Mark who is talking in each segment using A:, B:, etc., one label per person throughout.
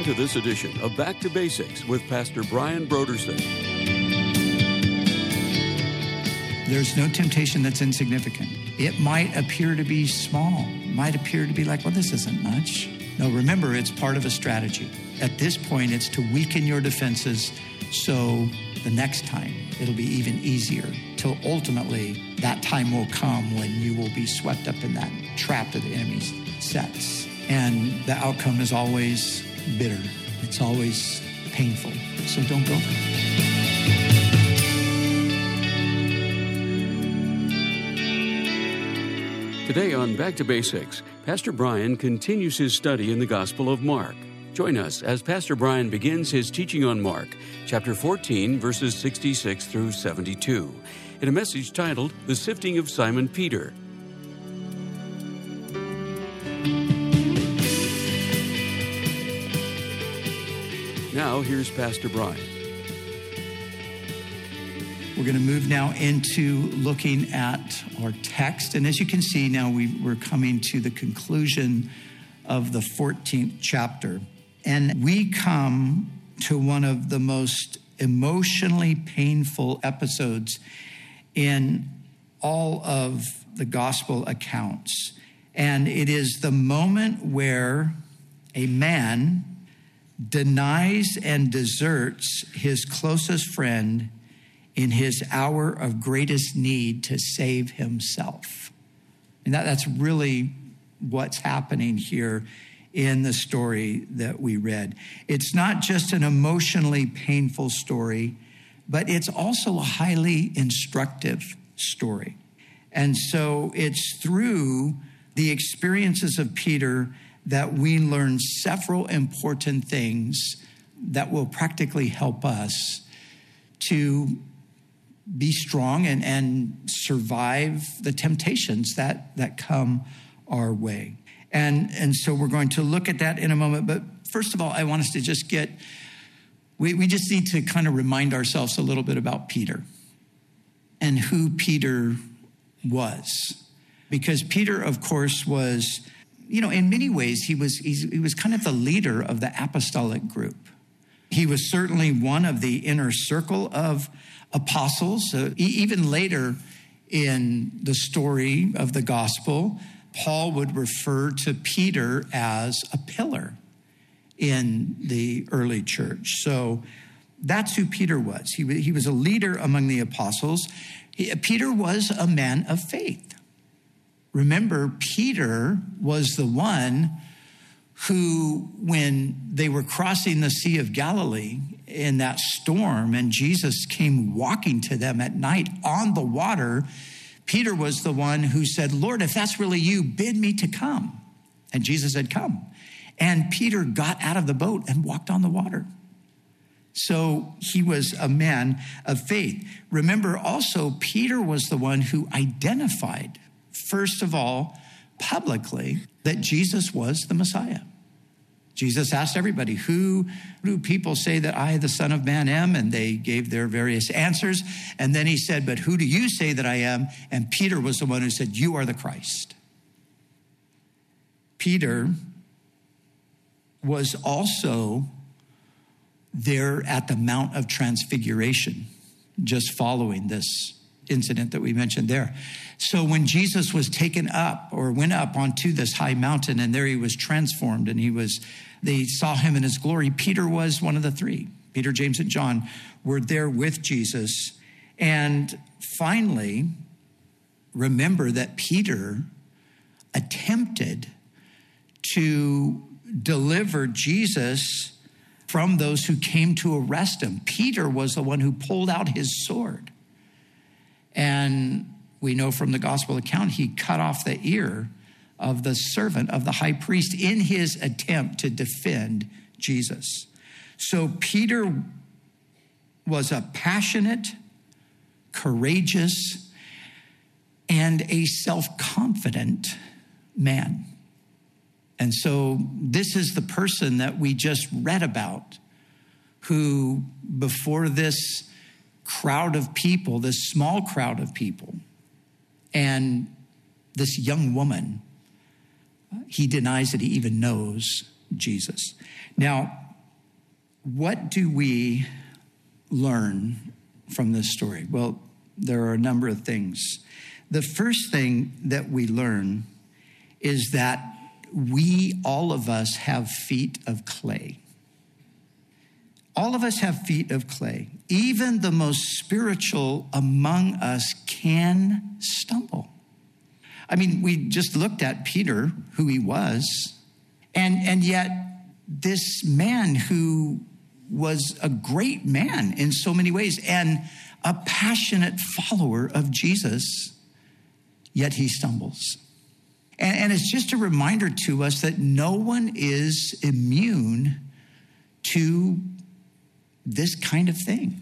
A: to this edition of Back to Basics with Pastor Brian Brodersen.
B: There's no temptation that's insignificant. It might appear to be small, might appear to be like, well, this isn't much. No, remember, it's part of a strategy. At this point, it's to weaken your defenses so the next time it'll be even easier, till ultimately that time will come when you will be swept up in that trap that the enemy sets. And the outcome is always bitter. It's always painful. So don't go for it.
A: Today on Back to Basics, Pastor Brian continues his study in the Gospel of Mark. Join us as Pastor Brian begins his teaching on Mark, chapter 14, verses 66 through 72, in a message titled, The Sifting of Simon Peter. Now, here's Pastor Brian.
B: We're going to move now into looking at our text. And as you can see now, we're coming to the conclusion of the 14th chapter. And we come to one of the most emotionally painful episodes in all of the gospel accounts. And it is the moment where a man denies and deserts his closest friend in his hour of greatest need to save himself. And that's really what's happening here in the story that we read. It's not just an emotionally painful story, but it's also a highly instructive story. And so it's through the experiences of Peter that we learn several important things that will practically help us to be strong and survive the temptations that come our way. And so we're going to look at that in a moment. But first of all, I want us to just we just need to kind of remind ourselves a little bit about Peter and who Peter was. Because Peter, of course, was, in many ways, he was kind of the leader of the apostolic group. He was certainly one of the inner circle of apostles. Even later in the story of the gospel, Paul would refer to Peter as a pillar in the early church. So that's who Peter was. He was a leader among the apostles. Peter was a man of faith. Remember, Peter was the one who, when they were crossing the Sea of Galilee in that storm and Jesus came walking to them at night on the water, Peter was the one who said, Lord, if that's really you, bid me to come. And Jesus said, come. And Peter got out of the boat and walked on the water. So he was a man of faith. Remember also, Peter was the one who identified, first of all, publicly, that Jesus was the Messiah. Jesus asked everybody, who do people say that I, the Son of Man, am? And they gave their various answers. And then he said, but who do you say that I am? And Peter was the one who said, you are the Christ. Peter was also there at the Mount of Transfiguration, just following this incident that we mentioned there. So when Jesus was taken up or went up onto this high mountain, and there he was transformed and they saw him in his glory, Peter was one of the three. Peter, James, and John were there with Jesus. And finally, remember that Peter attempted to deliver Jesus from those who came to arrest him. Peter was the one who pulled out his sword. And we know from the gospel account, he cut off the ear of the servant of the high priest in his attempt to defend Jesus. So Peter was a passionate, courageous, and a self-confident man. And so this is the person that we just read about, who before this crowd of people, this small crowd of people, and this young woman, he denies that he even knows Jesus. Now, what do we learn from this story? Well, there are a number of things. The first thing that we learn is that all of us have feet of clay. All of us have feet of clay. Even the most spiritual among us can stumble. I mean, we just looked at Peter, who he was, and yet this man who was a great man in so many ways and a passionate follower of Jesus, yet he stumbles. And it's just a reminder to us that no one is immune to this kind of thing.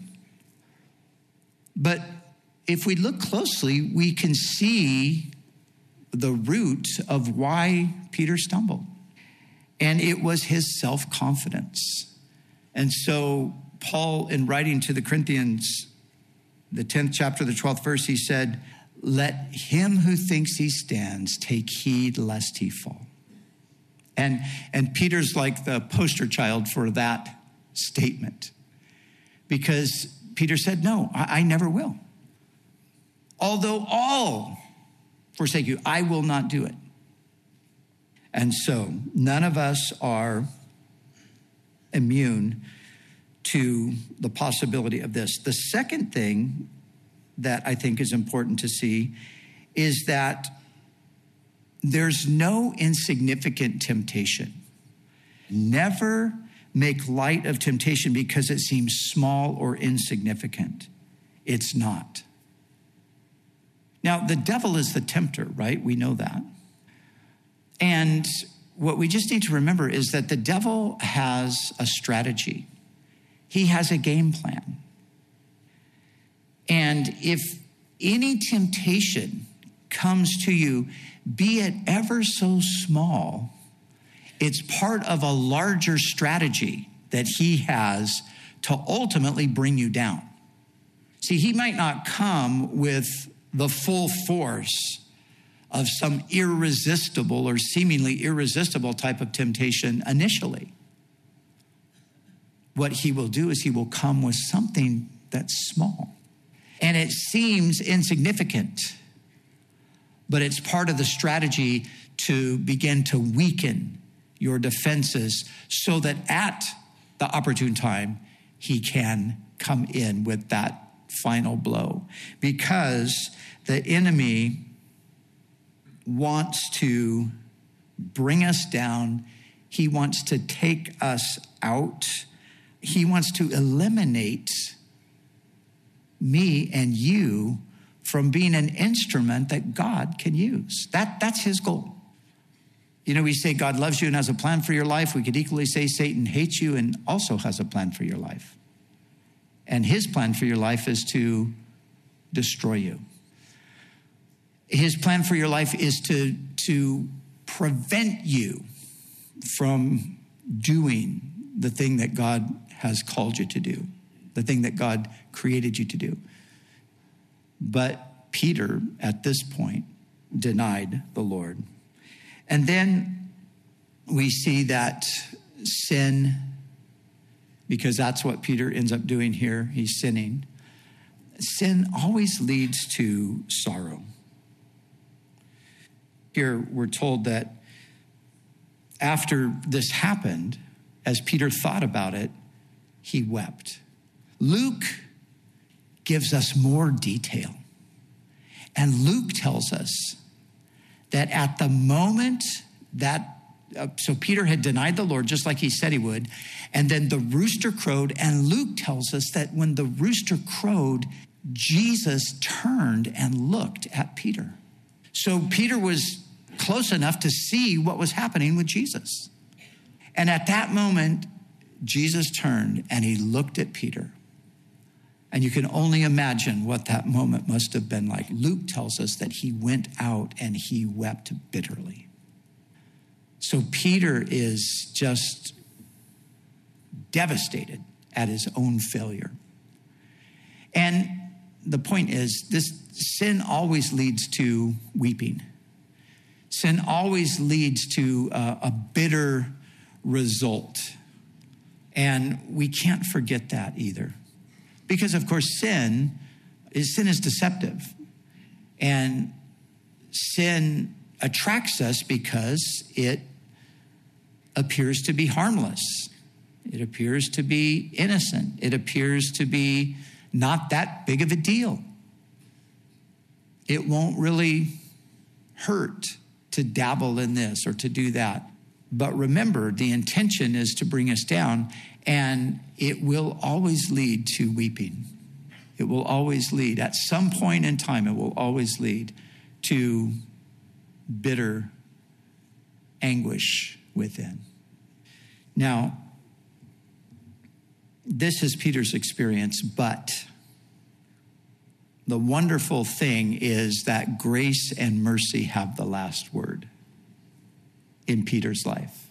B: But if we look closely, we can see the root of why Peter stumbled. And it was his self-confidence. And so Paul, in writing to the Corinthians, the 10th chapter, the 12th verse, he said, "Let him who thinks he stands take heed lest he fall." And Peter's like the poster child for that statement. Because Peter said, "No, I never will. Although all forsake you, I will not do it." And so none of us are immune to the possibility of this. The second thing that I think is important to see is that there's no insignificant temptation. Never make light of temptation because it seems small or insignificant. It's not. Now, the devil is the tempter, right? We know that. And what we just need to remember is that the devil has a strategy. He has a game plan. And if any temptation comes to you, be it ever so small, it's part of a larger strategy that he has to ultimately bring you down. See, he might not come with the full force of some irresistible or seemingly irresistible type of temptation initially. What he will do is he will come with something that's small. And it seems insignificant, but it's part of the strategy to begin to weaken your defenses so that at the opportune time, he can come in with that final blow. Because the enemy wants to bring us down. He wants to take us out. He wants to eliminate me and you from being an instrument that God can use. That's his goal. You know, we say God loves you and has a plan for your life. We could equally say Satan hates you and also has a plan for your life. And his plan for your life is to destroy you. His plan for your life is to prevent you from doing the thing that God has called you to do, the thing that God created you to do. But Peter, at this point, denied the Lord. And then we see that sin, because that's what Peter ends up doing here, he's sinning. Sin always leads to sorrow. Here we're told that after this happened, as Peter thought about it, he wept. Luke gives us more detail. And Luke tells us that at the moment that, so Peter had denied the Lord just like he said he would, and then the rooster crowed, and Luke tells us that when the rooster crowed, Jesus turned and looked at Peter. So Peter was close enough to see what was happening with Jesus. And at that moment, Jesus turned and he looked at Peter. And you can only imagine what that moment must have been like. Luke tells us that he went out and he wept bitterly. So Peter is just devastated at his own failure. And the point is, this sin always leads to weeping. Sin always leads to a bitter result. And we can't forget that either. Because, of course, sin is deceptive. And sin attracts us because it appears to be harmless. It appears to be innocent. It appears to be not that big of a deal. It won't really hurt to dabble in this or to do that. But remember, the intention is to bring us down, and it will always lead to weeping. It will always lead, at some point in time, it will always lead to bitter anguish within. Now, this is Peter's experience, but the wonderful thing is that grace and mercy have the last word in Peter's life.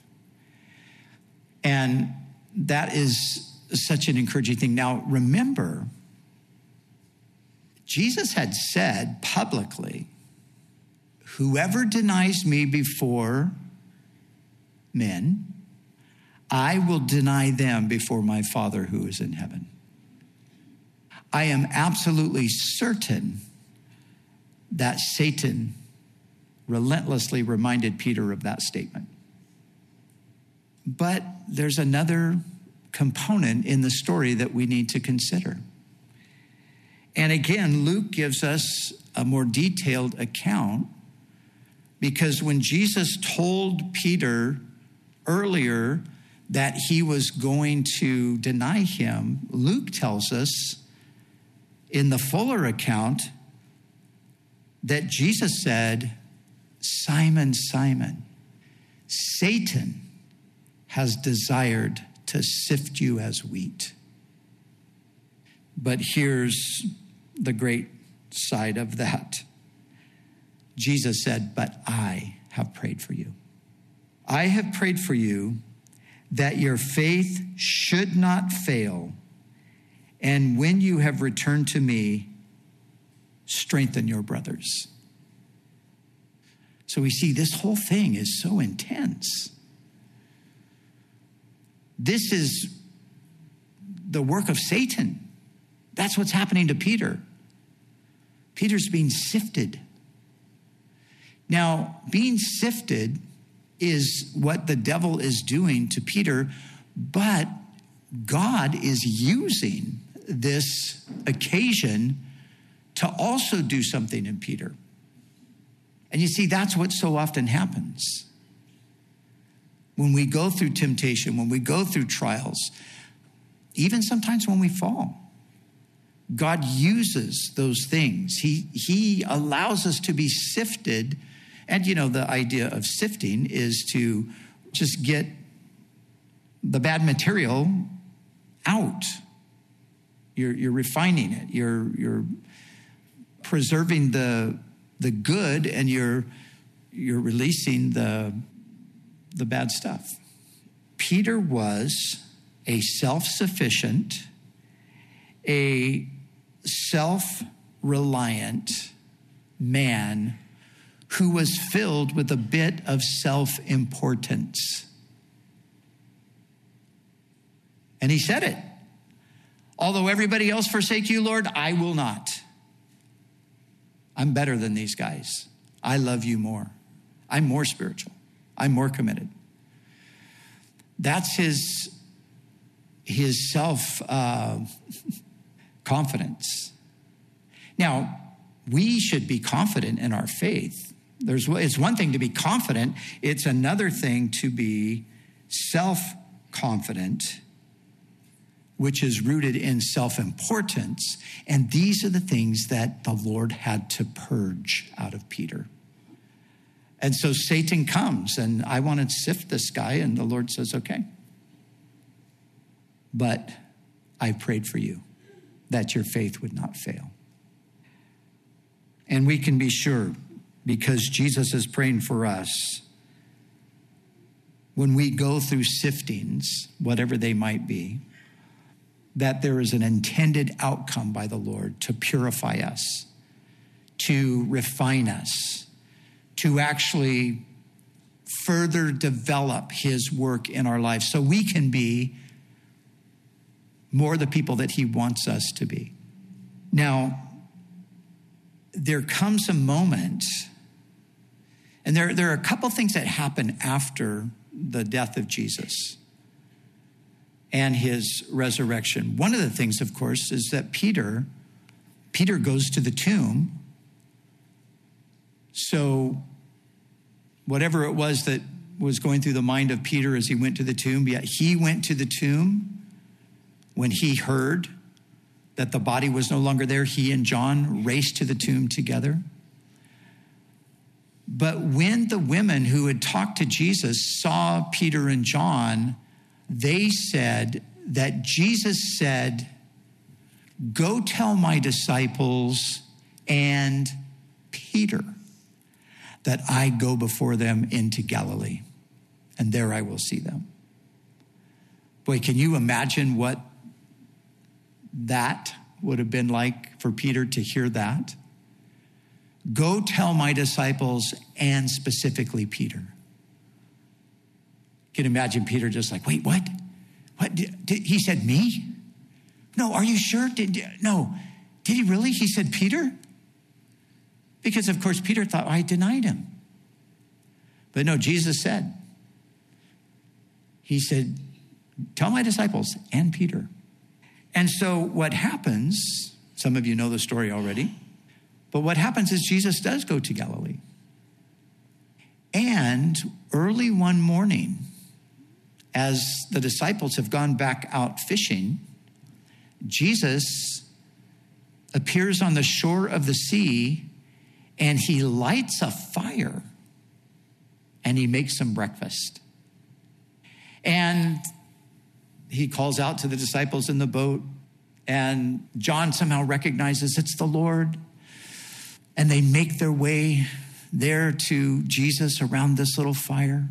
B: And that is such an encouraging thing. Now, remember, Jesus had said publicly, whoever denies me before men, I will deny them before my Father who is in heaven. I am absolutely certain that Satan relentlessly reminded Peter of that statement. But there's another component in the story that we need to consider. And again, Luke gives us a more detailed account, because when Jesus told Peter earlier that he was going to deny him, Luke tells us in the fuller account that Jesus said, Simon, Simon, Satan has desired to sift you as wheat. But here's the great side of that. Jesus said, but I have prayed for you. I have prayed for you that your faith should not fail. And when you have returned to me, strengthen your brothers. So we see this whole thing is so intense. This is the work of Satan. That's what's happening to Peter. Peter's being sifted. Now, being sifted is what the devil is doing to Peter, but God is using this occasion to also do something in Peter. And you see, that's what so often happens. When we go through temptation, when we go through trials, even sometimes when we fall, God uses those things. He allows us to be sifted. And you know, the idea of sifting is to just get the bad material out. You're refining it. You're preserving the good, and you're releasing the bad stuff. Peter was a self-sufficient, a self-reliant man who was filled with a bit of self-importance. And he said it. Although everybody else forsake you, Lord, I will not. I'm better than these guys. I love you more. I'm more spiritual. I'm more committed. That's his self-confidence. Now, we should be confident in our faith. It's one thing to be confident. It's another thing to be self-confident, which is rooted in self-importance. And these are the things that the Lord had to purge out of Peter. And so Satan comes, and I want to sift this guy, and the Lord says, okay. But I prayed for you that your faith would not fail. And we can be sure, because Jesus is praying for us, when we go through siftings, whatever they might be, that there is an intended outcome by the Lord to purify us, to refine us, to actually further develop his work in our lives so we can be more the people that he wants us to be. Now, there comes a moment, and there are a couple things that happen after the death of Jesus and his resurrection. One of the things, of course, is that Peter goes to the tomb. So whatever it was that was going through the mind of Peter as he went to the tomb, yet he went to the tomb when he heard that the body was no longer there. He and John raced to the tomb together. But when the women who had talked to Jesus saw Peter and John, they said that Jesus said, "Go tell my disciples and Peter that I go before them into Galilee, and there I will see them." Boy, can you imagine what that would have been like for Peter to hear that? Go tell my disciples, and specifically Peter. You can imagine Peter just like, wait, what? What? He said me? No, are you sure? No. Did he really? He said Peter? Because, of course, Peter thought, I denied him. But no, Jesus said, he said, tell my disciples and Peter. And so what happens, some of you know the story already, but what happens is Jesus does go to Galilee. And early one morning, as the disciples have gone back out fishing, Jesus appears on the shore of the sea, and he lights a fire and he makes some breakfast. And he calls out to the disciples in the boat, and John somehow recognizes it's the Lord. And they make their way there to Jesus around this little fire.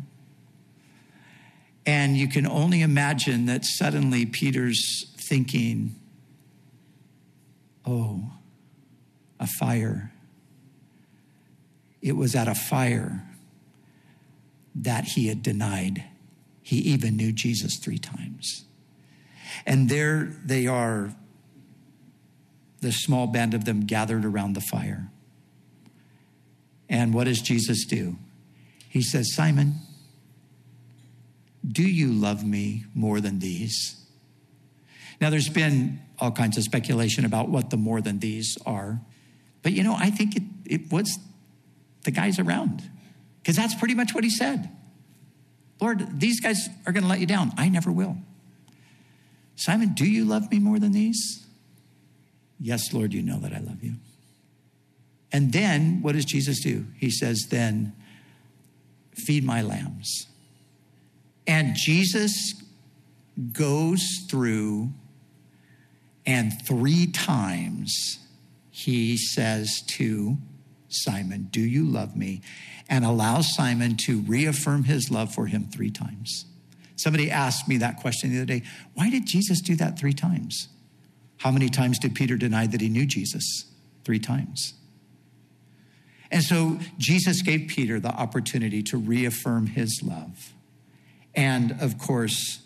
B: And you can only imagine that suddenly Peter's thinking, oh, a fire. It was at a fire that he had denied. He even knew Jesus 3 times. And there they are, the small band of them gathered around the fire. And what does Jesus do? He says, Simon, do you love me more than these? Now, there's been all kinds of speculation about what the more than these are. But, I think it was the guys around, because that's pretty much what he said. Lord, these guys are going to let you down. I never will. Simon, do you love me more than these? Yes, Lord, you know that I love you. And then what does Jesus do? He says, then feed my lambs. And Jesus goes through, and 3 times he says to Simon, do you love me? And allows Simon to reaffirm his love for him 3 times. Somebody asked me that question the other day. Why did Jesus do that 3 times? How many times did Peter deny that he knew Jesus? 3 times. And so Jesus gave Peter the opportunity to reaffirm his love. And of course,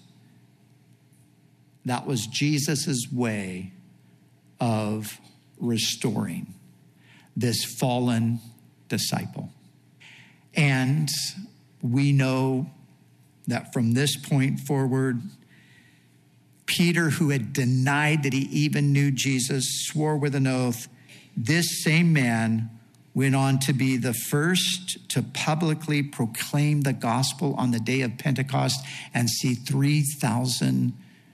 B: that was Jesus's way of restoring this fallen disciple. And we know that from this point forward, Peter, who had denied that he even knew Jesus, swore with an oath. This same man went on to be the first to publicly proclaim the gospel on the day of Pentecost and see 3,000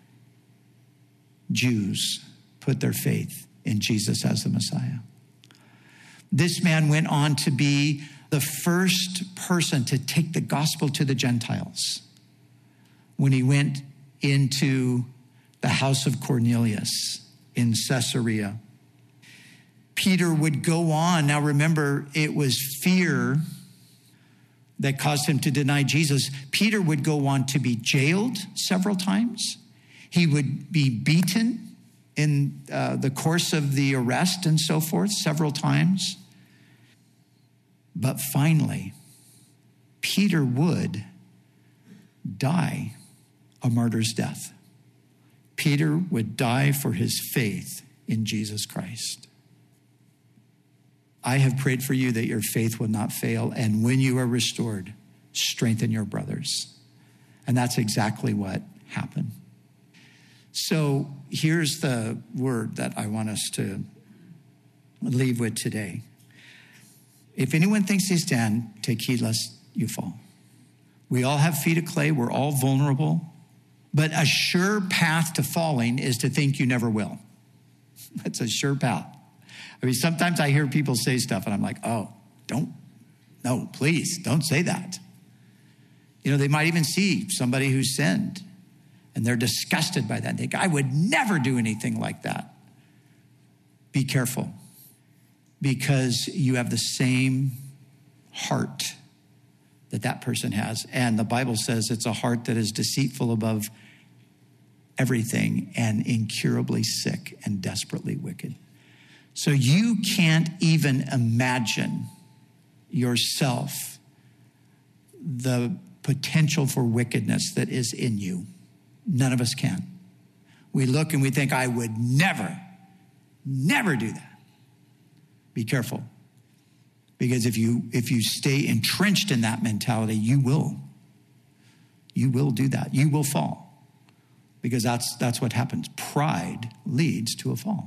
B: Jews put their faith in Jesus as the Messiah. This man went on to be the first person to take the gospel to the Gentiles when he went into the house of Cornelius in Caesarea. Peter would go on. Now remember, it was fear that caused him to deny Jesus. Peter would go on to be jailed several times. He would be beaten in the course of the arrest and so forth several times. But finally, Peter would die a martyr's death. Peter would die for his faith in Jesus Christ. I have prayed for you that your faith will not fail, and when you are restored, strengthen your brothers. And that's exactly what happened. So here's the word that I want us to leave with today. If anyone thinks they stand, take heed lest you fall. We all have feet of clay. We're all vulnerable. But a sure path to falling is to think you never will. That's a sure path. I mean, sometimes I hear people say stuff and I'm like, no, please don't say that. You know, they might even see somebody who's sinned and they're disgusted by that. And they think, I would never do anything like that. Be careful, because you have the same heart that person has. And the Bible says it's a heart that is deceitful above everything and incurably sick and desperately wicked. So you can't even imagine yourself the potential for wickedness that is in you. None of us can. We look and we think, I would never do that. Be careful. Because if you stay entrenched in that mentality, you will do that. You will fall. Because that's what happens. Pride leads to a fall.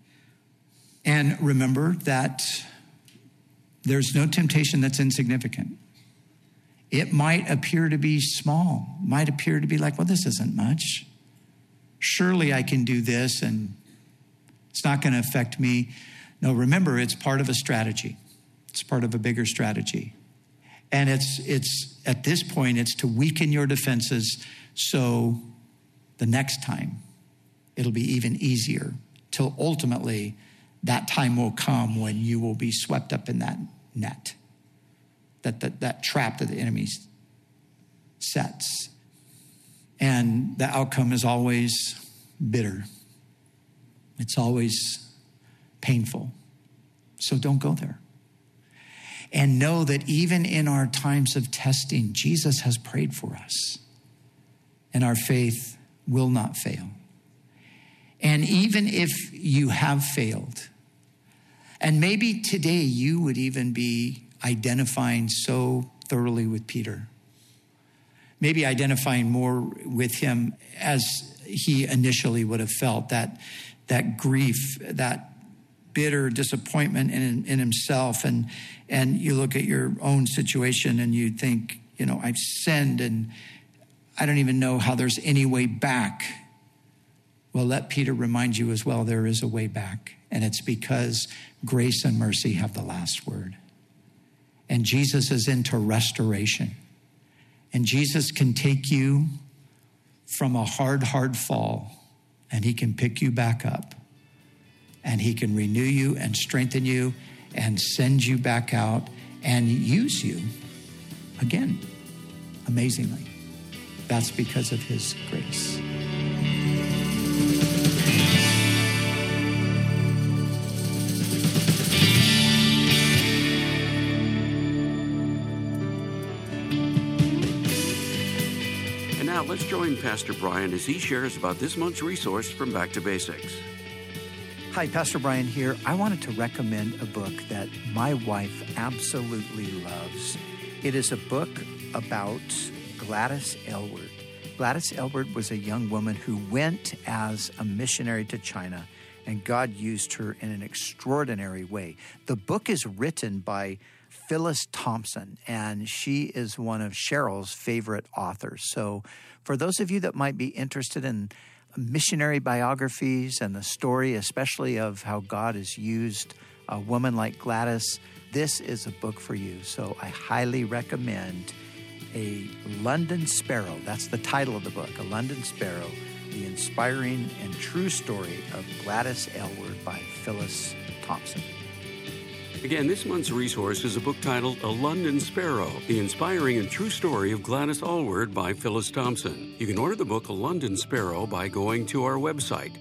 B: And remember that there's no temptation that's insignificant. It might appear to be small, might appear to be like, well, this isn't much. Surely I can do this and it's not going to affect me. No, remember, it's part of a strategy. It's part of a bigger strategy. And it's at this point, it's to weaken your defenses so the next time it'll be even easier, till ultimately that time will come when you will be swept up in that net, that trap that the enemy sets. And the outcome is always bitter. It's always painful. So don't go there. And know that even in our times of testing, Jesus has prayed for us. And our faith will not fail. And even if you have failed, and maybe today you would even be identifying so thoroughly with Peter, maybe identifying more with him as he initially would have felt, that grief, that bitter disappointment in himself. And you look at your own situation and you think, I've sinned and I don't even know how there's any way back. Well, let Peter remind you as well, there is a way back. And it's because grace and mercy have the last word. And Jesus is into restoration. And Jesus can take you from a hard fall, and he can pick you back up. And he can renew you and strengthen you and send you back out and use you again, amazingly. That's because of his grace.
A: Now let's join Pastor Brian as he shares about this month's resource from Back to Basics.
B: Hi, Pastor Brian here. I wanted to recommend a book that my wife absolutely loves. It is a book about Gladys Aylward. Gladys Aylward was a young woman who went as a missionary to China, and God used her in an extraordinary way. The book is written by Phyllis Thompson, and she is one of Cheryl's favorite authors. So for those of you that might be interested in missionary biographies and the story, especially of how God has used a woman like Gladys, this is a book for you. So I highly recommend A London Sparrow. That's the title of the book, A London Sparrow, the inspiring and true story of Gladys Aylward by Phyllis Thompson.
A: Again, this month's resource is a book titled A London Sparrow, the inspiring and true story of Gladys Aylward by Phyllis Thompson. You can order the book A London Sparrow by going to our website,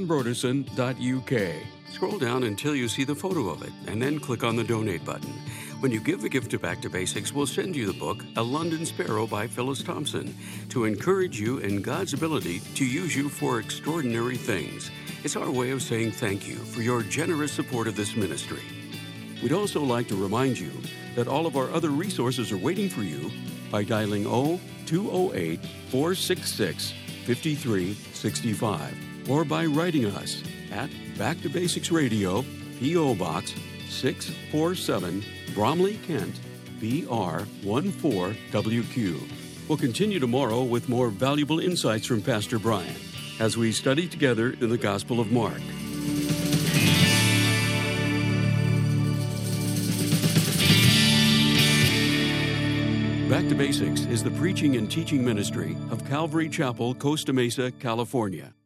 A: brianbroderson.uk. Scroll down until you see the photo of it, and then click on the donate button. When you give a gift to Back to Basics, we'll send you the book, A London Sparrow by Phyllis Thompson, to encourage you in God's ability to use you for extraordinary things. It's our way of saying thank you for your generous support of this ministry. We'd also like to remind you that all of our other resources are waiting for you by dialing 0208-466-5365 or by writing us at Back to Basics Radio, P.O. Box 647, Bromley, Kent, BR 14WQ. We'll continue tomorrow with more valuable insights from Pastor Brian as we study together in the Gospel of Mark. Back to Basics is the preaching and teaching ministry of Calvary Chapel, Costa Mesa, California.